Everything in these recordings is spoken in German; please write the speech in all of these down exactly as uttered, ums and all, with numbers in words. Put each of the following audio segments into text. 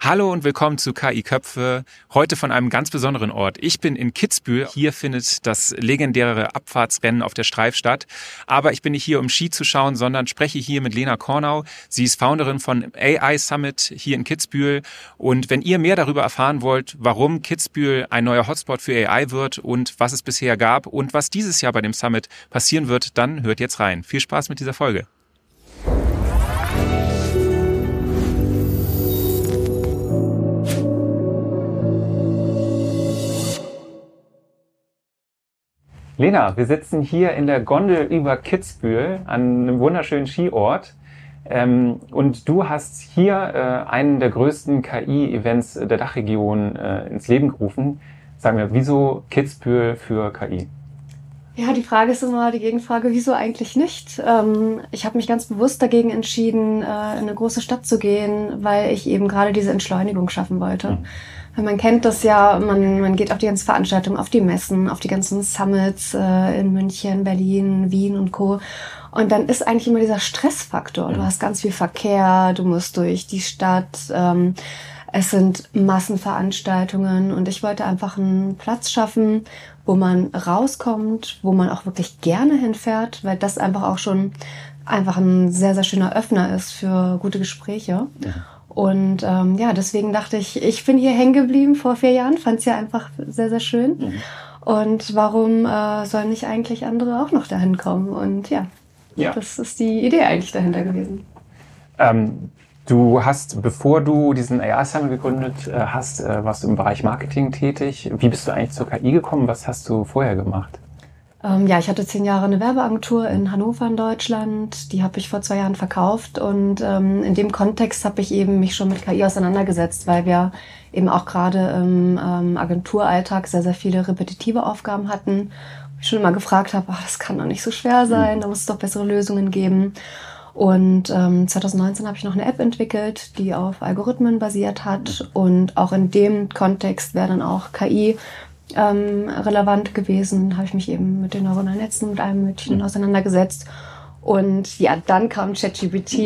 Hallo und willkommen zu K I-Köpfe, heute von einem ganz besonderen Ort. Ich bin in Kitzbühel, hier findet das legendäre Abfahrtsrennen auf der Streif statt. Aber ich bin nicht hier, um Ski zu schauen, sondern spreche hier mit Lena Kornau. Sie ist Founderin von A I Summit hier in Kitzbühel. Und wenn ihr mehr darüber erfahren wollt, warum Kitzbühel ein neuer Hotspot für A I wird und was es bisher gab und was dieses Jahr bei dem Summit passieren wird, dann hört jetzt rein. Viel Spaß mit dieser Folge. Lena, wir sitzen hier in der Gondel über Kitzbühel an einem wunderschönen Skiort. Ähm, und du hast hier äh, einen der größten K I-Events der Dachregion äh, ins Leben gerufen. Sag mir, wieso Kitzbühel für K I? Ja, die Frage ist immer die Gegenfrage, wieso eigentlich nicht? Ähm, ich habe mich ganz bewusst dagegen entschieden, äh, in eine große Stadt zu gehen, weil ich eben gerade diese Entschleunigung schaffen wollte. Mhm. Man kennt das ja, man, man geht auf die ganzen Veranstaltungen, auf die Messen, auf die ganzen Summits äh, in München, Berlin, Wien und Co. Und dann ist eigentlich immer dieser Stressfaktor. Du hast ganz viel Verkehr, du musst durch die Stadt, ähm, es sind Massenveranstaltungen und ich wollte einfach einen Platz schaffen, wo man rauskommt, wo man auch wirklich gerne hinfährt, weil das einfach auch schon einfach ein sehr, sehr schöner Öffner ist für gute Gespräche. Ja. Und ähm, ja, deswegen dachte ich, ich bin hier hängen geblieben vor vier Jahren, fand es ja einfach sehr, sehr schön. Mhm. Und warum äh, sollen nicht eigentlich andere auch noch dahin kommen? Und ja, ja. das ist die Idee eigentlich dahinter gewesen. Ähm, du hast, bevor du diesen A I Summit gegründet hast, äh, warst du im Bereich Marketing tätig. Wie bist du eigentlich zur K I gekommen? Was hast du vorher gemacht? Ähm, ja, ich hatte zehn Jahre eine Werbeagentur in Hannover in Deutschland. Die habe ich vor zwei Jahren verkauft und ähm, in dem Kontext habe ich eben mich schon mit K I auseinandergesetzt, weil wir eben auch gerade im ähm, Agenturalltag sehr, sehr viele repetitive Aufgaben hatten. Ich schon immer gefragt habe, ach, das kann doch nicht so schwer sein, da muss es doch bessere Lösungen geben. Und ähm, zwanzig neunzehn habe ich noch eine App entwickelt, die auf Algorithmen basiert hat und auch in dem Kontext wäre dann auch K I Ähm, relevant gewesen, habe ich mich eben mit den neuronalen Netzen, mit allem Möglichen auseinandergesetzt. Und ja, dann kam ChatGPT,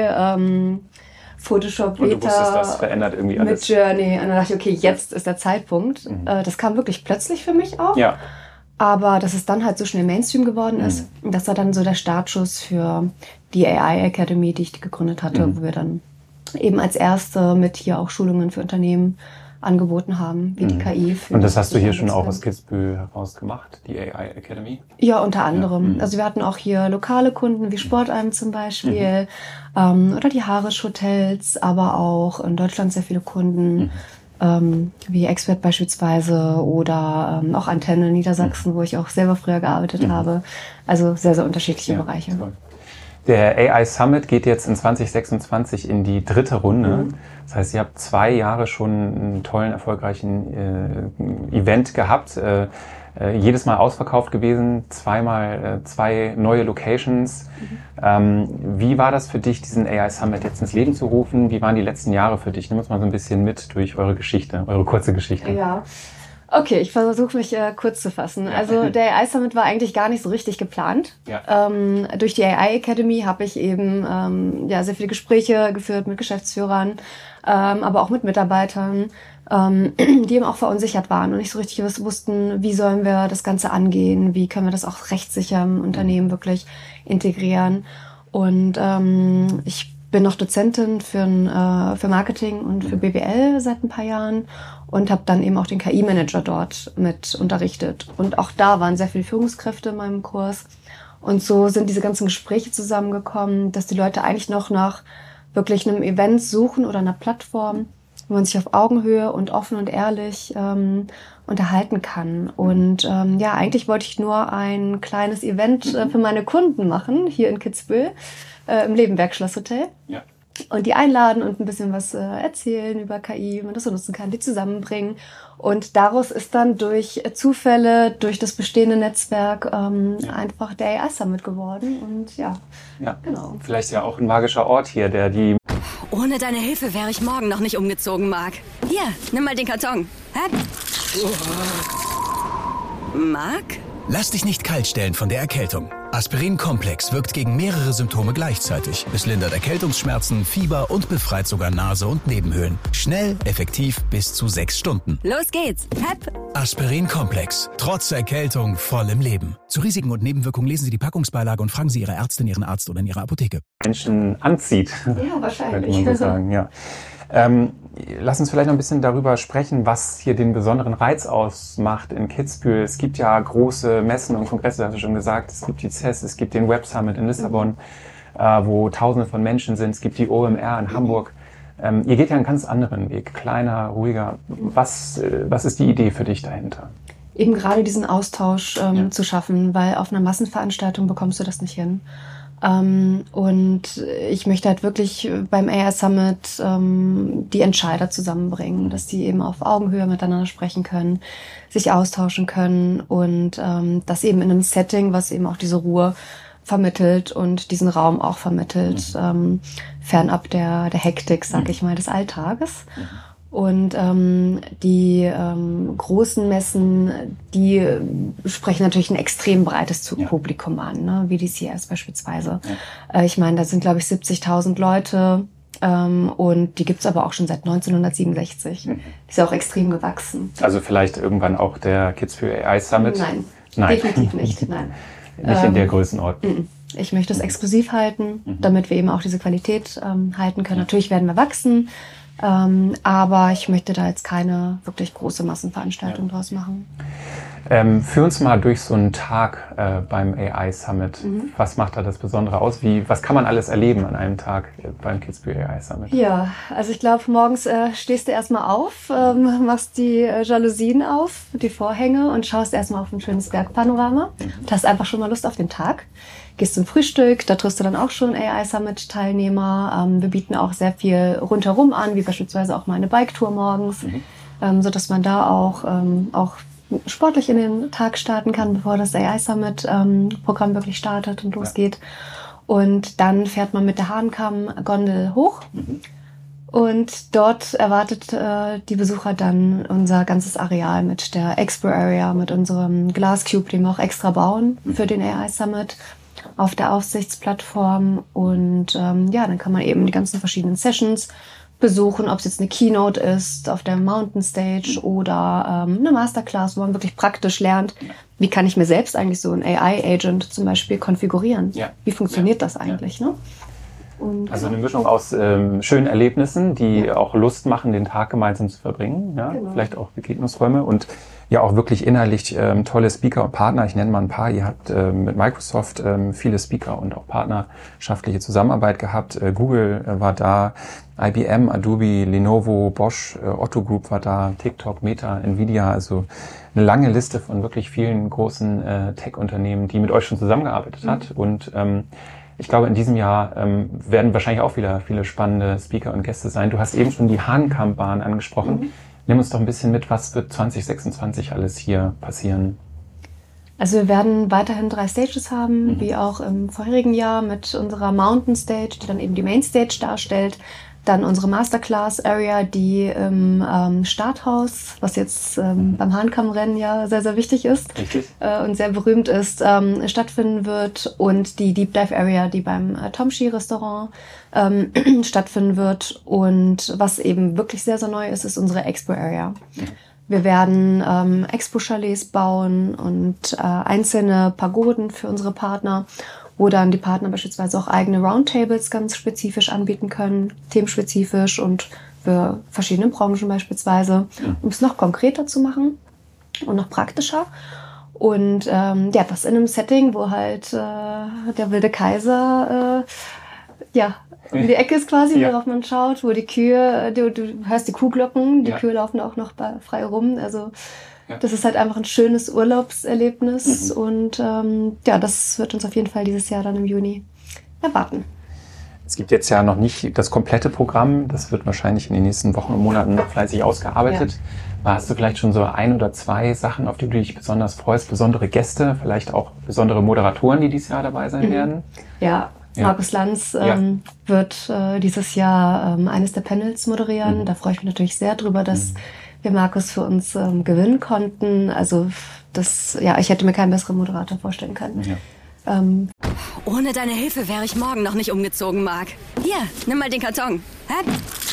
ähm, Photoshop Beta. Und du wusstest, das verändert irgendwie alles. Mit Journey. Und dann dachte ich, okay, jetzt ist der Zeitpunkt. Mhm. Äh, das kam wirklich plötzlich für mich auch. Ja. Aber dass es dann halt so schnell Mainstream geworden ist, mhm. das war dann so der Startschuss für die A I Academy, die ich gegründet hatte, mhm. wo wir dann eben als erste mit hier auch Schulungen für Unternehmen angeboten haben, wie die K I. Für und das hast du hier schon auch aus Kitzbühel heraus gemacht, die A I Academy? Ja, unter anderem. Ja. Also wir hatten auch hier lokale Kunden, wie Sportalm zum Beispiel, mhm. ähm, oder die Harisch Hotels, aber auch in Deutschland sehr viele Kunden, mhm. ähm, wie Expert beispielsweise oder ähm, auch Antenne in Niedersachsen, mhm. wo ich auch selber früher gearbeitet mhm. habe. Also sehr, sehr unterschiedliche ja, Bereiche. Toll. Der A I Summit geht jetzt in zwanzig sechsundzwanzig in die dritte Runde. Mhm. Das heißt, ihr habt zwei Jahre schon einen tollen, erfolgreichen äh, Event gehabt. Äh, äh, jedes Mal ausverkauft gewesen, zweimal äh, zwei neue Locations. Mhm. Ähm, wie war das für dich, diesen A I Summit jetzt ins Leben zu rufen? Wie waren die letzten Jahre für dich? Nimm uns mal so ein bisschen mit durch eure Geschichte, eure kurze Geschichte. Ja. Okay, ich versuche mich äh, kurz zu fassen. Also der A I Summit war eigentlich gar nicht so richtig geplant. Ja. Ähm, durch die A I Academy habe ich eben ähm, ja sehr viele Gespräche geführt mit Geschäftsführern, ähm, aber auch mit Mitarbeitern, ähm, die eben auch verunsichert waren und nicht so richtig wussten, wie sollen wir das Ganze angehen, wie können wir das auch rechtssicher im Unternehmen wirklich integrieren. Und ähm, ich bin noch Dozentin für, äh, für Marketing und für B W L seit ein paar Jahren und habe dann eben auch den K I-Manager dort mit unterrichtet. Und auch da waren sehr viele Führungskräfte in meinem Kurs. Und so sind diese ganzen Gespräche zusammengekommen, dass die Leute eigentlich noch nach wirklich einem Event suchen oder einer Plattform, wo man sich auf Augenhöhe und offen und ehrlich ähm, unterhalten kann. Und ähm, ja, eigentlich wollte ich nur ein kleines Event äh, für meine Kunden machen, hier in Kitzbühel, äh, im Lebenberg Schlosshotel. Ja. Und die einladen und ein bisschen was äh, erzählen über K I, wie man das so nutzen kann, die zusammenbringen. Und daraus ist dann durch Zufälle, durch das bestehende Netzwerk ähm, ja. einfach der A I Summit geworden. Und ja, ja, genau. Vielleicht ja auch ein magischer Ort hier, der die... Ohne deine Hilfe wäre ich morgen noch nicht umgezogen, Marc. Hier, nimm mal den Karton. Hä? Marc? Lass dich nicht kalt stellen von der Erkältung. Aspirin Komplex wirkt gegen mehrere Symptome gleichzeitig. Es lindert Erkältungsschmerzen, Fieber und befreit sogar Nase und Nebenhöhlen. Schnell, effektiv, bis zu sechs Stunden. Los geht's. Pep. Aspirin Komplex. Trotz Erkältung voll im Leben. Zu Risiken und Nebenwirkungen lesen Sie die Packungsbeilage und fragen Sie Ihre Ärztin, Ihren Arzt oder in Ihrer Apotheke. Menschen anzieht. Ja, wahrscheinlich. Könnte man so sagen, ja. Ähm, lass uns vielleicht noch ein bisschen darüber sprechen, was hier den besonderen Reiz ausmacht in Kitzbühel. Es gibt ja große Messen und Kongresse, das hast du schon gesagt. Es gibt die C E S, es gibt den Web Summit in Lissabon, mhm. äh, wo Tausende von Menschen sind. Es gibt die O M R in Hamburg. Ähm, ihr geht ja einen ganz anderen Weg, kleiner, ruhiger. Was, äh, was ist die Idee für dich dahinter? Eben gerade diesen Austausch ähm, ja. zu schaffen, weil auf einer Massenveranstaltung bekommst du das nicht hin. Ähm, und ich möchte halt wirklich beim A I Summit ähm, die Entscheider zusammenbringen, dass die eben auf Augenhöhe miteinander sprechen können, sich austauschen können und ähm, das eben in einem Setting, was eben auch diese Ruhe vermittelt und diesen Raum auch vermittelt, mhm. ähm, fernab der, der Hektik, sag mhm. ich mal, des Alltages. Mhm. Und ähm, die ähm, großen Messen, die sprechen natürlich ein extrem breites ja. Publikum an, ne? Wie die C E S beispielsweise. Ja. Äh, ich meine, da sind, glaube ich, siebzigtausend Leute ähm, und die gibt's aber auch schon seit neunzehnhundertsiebenundsechzig. Mhm. Ist ja auch extrem gewachsen. Also vielleicht irgendwann auch der Kitzbühel A I Summit? Nein, Nein. definitiv nicht. Nein. Nicht in der Größenordnung. Ich möchte es exklusiv halten, mhm. damit wir eben auch diese Qualität ähm, halten können. Natürlich werden wir wachsen. Ähm, aber ich möchte da jetzt keine wirklich große Massenveranstaltung ja. draus machen. Ähm, führ uns mal durch so einen Tag äh, beim A I Summit. Mhm. Was macht da das Besondere aus? Wie, was kann man alles erleben an einem Tag äh, beim Kitzbühel A I Summit? Ja, also ich glaube, morgens äh, stehst du erstmal auf, ähm, machst die äh, Jalousien auf, die Vorhänge und schaust erstmal auf ein schönes Bergpanorama mhm. und hast einfach schon mal Lust auf den Tag. Gehst zum Frühstück, da triffst du dann auch schon A I Summit Teilnehmer. Ähm, wir bieten auch sehr viel rundherum an, wie beispielsweise auch mal eine Bike-Tour morgens, mhm. ähm, so dass man da auch, ähm, auch sportlich in den Tag starten kann, bevor das A I Summit ähm, Programm wirklich startet und losgeht. Ja. Und dann fährt man mit der Hahnkamm-Gondel hoch. Mhm. Und dort erwartet äh, die Besucher dann unser ganzes Areal mit der Expo Area, mit unserem Glass Cube, den wir auch extra bauen für den A I Summit, auf der Aufsichtsplattform. Und ähm, ja, dann kann man eben die ganzen verschiedenen Sessions besuchen, ob es jetzt eine Keynote ist auf der Mountain Stage oder ähm, eine Masterclass, wo man wirklich praktisch lernt, wie kann ich mir selbst eigentlich so ein A I-Agent zum Beispiel konfigurieren? Ja. Wie funktioniert ja. das eigentlich? Ja. Ne? Und, also eine Mischung aus ähm, schönen Erlebnissen, die ja. auch Lust machen, den Tag gemeinsam zu verbringen. Ja? Genau. Vielleicht auch Begegnungsräume und ja auch wirklich inhaltlich ähm, tolle Speaker und Partner. Ich nenne mal ein paar. Ihr habt ähm, mit Microsoft ähm, viele Speaker und auch partnerschaftliche Zusammenarbeit gehabt. Äh, Google äh, war da, I B M, Adobe, Lenovo, Bosch, äh, Otto Group war da, TikTok, Meta, Nvidia. Also eine lange Liste von wirklich vielen großen äh, Tech-Unternehmen, die mit euch schon zusammengearbeitet mhm. hat. Und ähm, ich glaube, in diesem Jahr ähm, werden wahrscheinlich auch wieder viele spannende Speaker und Gäste sein. Du hast eben schon die Hahnkammbahn angesprochen. Mhm. Nimm uns doch ein bisschen mit, was wird zwanzig sechsundzwanzig alles hier passieren? Also wir werden weiterhin drei Stages haben, mhm. wie auch im vorherigen Jahr mit unserer Mountain Stage, die dann eben die Main Stage darstellt. Dann unsere Masterclass Area, die im ähm, Starthaus, was jetzt ähm, beim Hahnkammrennen ja sehr, sehr wichtig ist äh, und sehr berühmt ist, ähm, stattfinden wird. Und die Deep Dive Area, die beim äh, Tomshi Restaurant ähm, stattfinden wird. Und was eben wirklich sehr, sehr neu ist, ist unsere Expo Area. Wir werden ähm, Expo-Chalets bauen und äh, einzelne Pagoden für unsere Partner, wo dann die Partner beispielsweise auch eigene Roundtables ganz spezifisch anbieten können, themenspezifisch und für verschiedene Branchen beispielsweise, um es noch konkreter zu machen und noch praktischer. Und ähm, ja, das in einem Setting, wo halt äh, der wilde Kaiser äh, ja um die Ecke ist quasi, ja. worauf man schaut, wo die Kühe, du, du hörst die Kuhglocken, die ja. Kühe laufen auch noch bei, frei rum, also ja. das ist halt einfach ein schönes Urlaubserlebnis mhm. und ähm, ja, das wird uns auf jeden Fall dieses Jahr dann im Juni erwarten. Es gibt jetzt ja noch nicht das komplette Programm, das wird wahrscheinlich in den nächsten Wochen und Monaten fleißig ausgearbeitet. Ja. Hast du vielleicht schon so ein oder zwei Sachen, auf die du dich besonders freust, besondere Gäste, vielleicht auch besondere Moderatoren, die dieses Jahr dabei sein mhm. werden? Ja. Ja. Markus Lanz ähm, ja. wird äh, dieses Jahr ähm, eines der Panels moderieren. Mhm. Da freue ich mich natürlich sehr drüber, dass mhm. wir Markus für uns ähm, gewinnen konnten. Also das, ja, ich hätte mir keinen besseren Moderator vorstellen können. Ja. Ähm, Ohne deine Hilfe wäre ich morgen noch nicht umgezogen, Marc. Hier, nimm mal den Karton. Hä?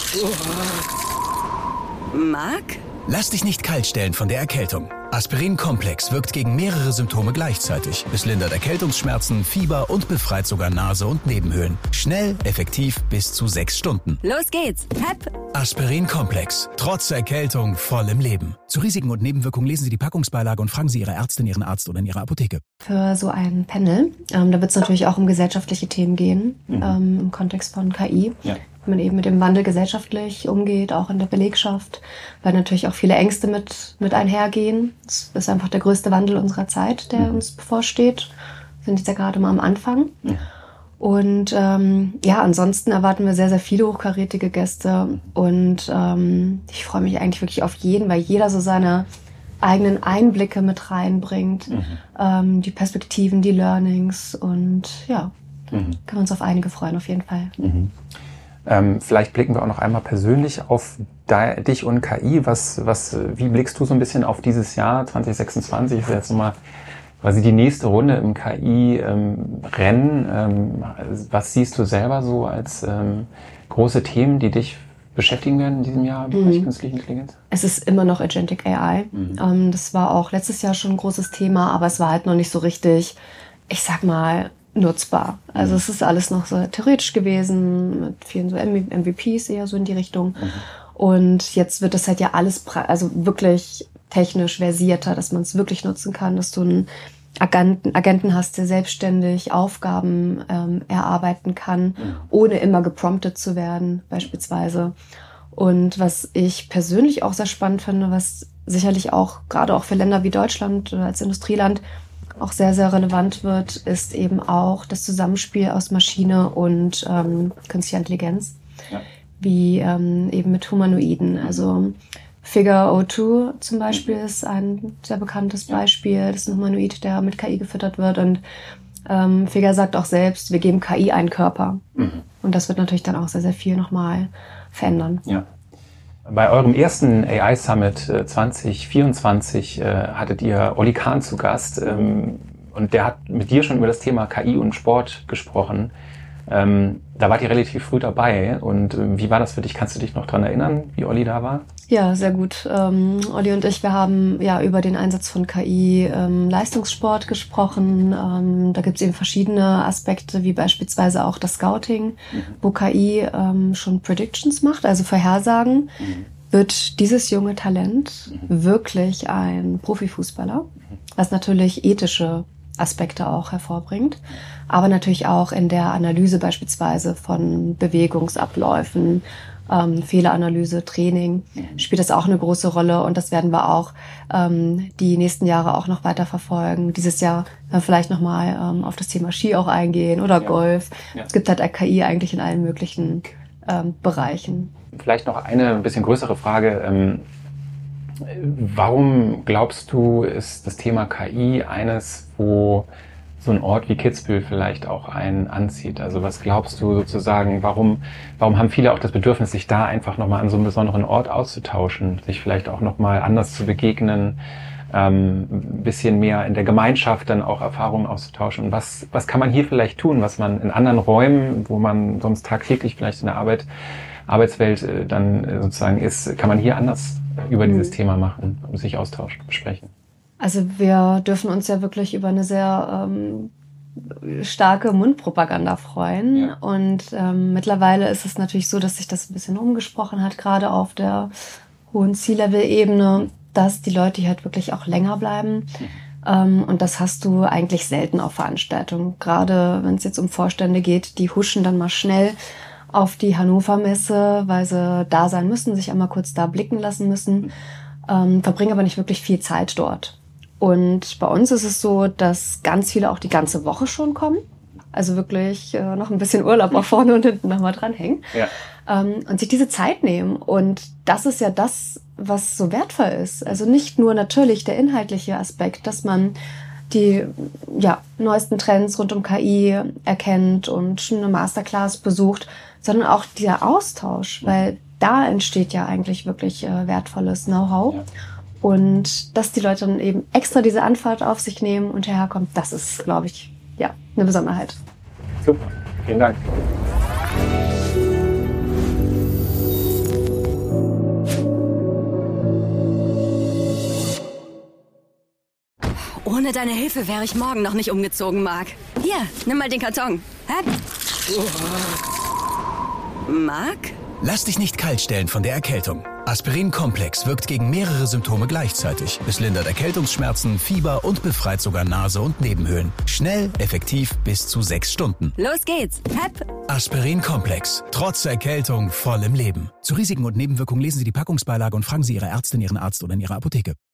Marc? Lass dich nicht kalt stellen von der Erkältung. Aspirin Komplex wirkt gegen mehrere Symptome gleichzeitig. Es lindert Erkältungsschmerzen, Fieber und befreit sogar Nase und Nebenhöhlen. Schnell, effektiv, bis zu sechs Stunden. Los geht's. Hep. Aspirin Komplex. Trotz Erkältung voll im Leben. Zu Risiken und Nebenwirkungen lesen Sie die Packungsbeilage und fragen Sie Ihre Ärztin, Ihren Arzt oder in Ihrer Apotheke. Für so ein Panel, ähm, da wird es natürlich auch um gesellschaftliche Themen gehen, mhm. ähm, im Kontext von K I. Ja. Wenn man eben mit dem Wandel gesellschaftlich umgeht, auch in der Belegschaft, weil natürlich auch viele Ängste mit, mit einhergehen. Das ist einfach der größte Wandel unserer Zeit, der mhm. uns bevorsteht. Wir sind jetzt ja gerade mal am Anfang. Mhm. Und ähm, ja, ansonsten erwarten wir sehr, sehr viele hochkarätige Gäste. Und ähm, ich freue mich eigentlich wirklich auf jeden, weil jeder so seine eigenen Einblicke mit reinbringt. Mhm. Ähm, die Perspektiven, die Learnings. Und ja, mhm. können wir uns auf einige freuen, auf jeden Fall. Mhm. Ähm, vielleicht blicken wir auch noch einmal persönlich auf de- dich und K I. Was, was, wie blickst du so ein bisschen auf dieses Jahr zwanzig sechsundzwanzig? Ist jetzt nochmal quasi die nächste Runde im K I-Rennen. Ähm, was siehst du selber so als ähm, große Themen, die dich beschäftigen werden in diesem Jahr im Bereich mhm. künstliche Intelligenz? Es ist immer noch Agentic A I. Mhm. Ähm, das war auch letztes Jahr schon ein großes Thema, aber es war halt noch nicht so richtig, ich sag mal, nutzbar. Also mhm. es ist alles noch so theoretisch gewesen, mit vielen so M V Ps eher so in die Richtung. Mhm. Und jetzt wird das halt ja alles pra- also wirklich technisch versierter, dass man es wirklich nutzen kann, dass du einen Agenten, Agenten hast, der selbstständig Aufgaben ähm, erarbeiten kann, mhm. ohne immer gepromptet zu werden, beispielsweise. Und was ich persönlich auch sehr spannend finde, was sicherlich auch gerade auch für Länder wie Deutschland oder als Industrieland auch sehr, sehr relevant wird, ist eben auch das Zusammenspiel aus Maschine und ähm, künstlicher Intelligenz, ja. wie ähm, eben mit Humanoiden. Also Figure O zwei zum Beispiel mhm. ist ein sehr bekanntes ja. Beispiel. Das ist ein Humanoid, der mit K I gefüttert wird. Und ähm, Figure sagt auch selbst, wir geben K I einen Körper. Mhm. Und das wird natürlich dann auch sehr, sehr viel nochmal verändern. Ja. Bei eurem ersten A I-Summit äh, zwanzig vierundzwanzig äh, hattet ihr Olli Kahn zu Gast ähm, und der hat mit dir schon über das Thema K I und Sport gesprochen. Ähm, da wart ihr relativ früh dabei und äh, wie war das für dich? Kannst du dich noch dran erinnern, wie Olli da war? Ja, sehr gut. Ähm, Olli und ich, wir haben ja über den Einsatz von K I im ähm, Leistungssport gesprochen. Ähm, da gibt es eben verschiedene Aspekte, wie beispielsweise auch das Scouting, mhm. wo K I ähm, schon Predictions macht, also Vorhersagen. Mhm. Wird dieses junge Talent mhm. wirklich ein Profifußballer? Mhm. Was natürlich ethische Aspekte auch hervorbringt, aber natürlich auch in der Analyse beispielsweise von Bewegungsabläufen, ähm, Fehleranalyse, Training, spielt das auch eine große Rolle und das werden wir auch ähm, die nächsten Jahre auch noch weiter verfolgen. Dieses Jahr äh, vielleicht nochmal ähm, auf das Thema Ski auch eingehen oder ja. Golf. Ja. Es gibt halt K I eigentlich in allen möglichen ähm, Bereichen. Vielleicht noch eine ein bisschen größere Frage. Ähm Warum glaubst du, ist das Thema K I eines, wo so ein Ort wie Kitzbühel vielleicht auch einen anzieht? Also was glaubst du sozusagen, warum, warum haben viele auch das Bedürfnis, sich da einfach nochmal an so einem besonderen Ort auszutauschen, sich vielleicht auch nochmal anders zu begegnen, ähm, ein bisschen mehr in der Gemeinschaft dann auch Erfahrungen auszutauschen? Und was, was kann man hier vielleicht tun, was man in anderen Räumen, wo man sonst tagtäglich vielleicht in der Arbeit, Arbeitswelt äh, dann äh, sozusagen ist, kann man hier anders über dieses Thema machen, sich austauschen, besprechen? Also wir dürfen uns ja wirklich über eine sehr ähm, starke Mundpropaganda freuen. Ja. Und ähm, mittlerweile ist es natürlich so, dass sich das ein bisschen umgesprochen hat, gerade auf der hohen C-Level-Ebene, dass die Leute hier halt wirklich auch länger bleiben. Mhm. Ähm, und das hast du eigentlich selten auf Veranstaltungen. Gerade wenn es jetzt um Vorstände geht, die huschen dann mal schnell auf die Hannover-Messe, weil sie da sein müssen, sich einmal kurz da blicken lassen müssen, ähm, verbringen aber nicht wirklich viel Zeit dort. Und bei uns ist es so, dass ganz viele auch die ganze Woche schon kommen, also wirklich äh, noch ein bisschen Urlaub auch vorne und hinten nochmal dranhängen, ja. ähm, und sich diese Zeit nehmen. Und das ist ja das, was so wertvoll ist. Also nicht nur natürlich der inhaltliche Aspekt, dass man die ja, neuesten Trends rund um K I erkennt und schon eine Masterclass besucht, sondern auch dieser Austausch, weil da entsteht ja eigentlich wirklich äh, wertvolles Know-how. Ja. Und dass die Leute dann eben extra diese Anfahrt auf sich nehmen und herkommt, das ist, glaube ich, ja, eine Besonderheit. Super, vielen Dank. Ohne deine Hilfe wäre ich morgen noch nicht umgezogen, Marc. Hier, nimm mal den Karton. Hä? Marc? Lass dich nicht kalt stellen von der Erkältung. Aspirin Komplex wirkt gegen mehrere Symptome gleichzeitig. Es lindert Erkältungsschmerzen, Fieber und befreit sogar Nase und Nebenhöhlen. Schnell, effektiv, bis zu sechs Stunden. Los geht's. Hep. Aspirin Komplex. Trotz Erkältung voll im Leben. Zu Risiken und Nebenwirkungen lesen Sie die Packungsbeilage und fragen Sie Ihre Ärztin, Ihren Arzt oder in Ihrer Apotheke.